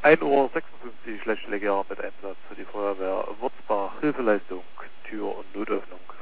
1:56 Uhr Schlechtleger mit Einsatz für die Feuerwehr Wurzbach, Hilfeleistung, Tür- und Notöffnung.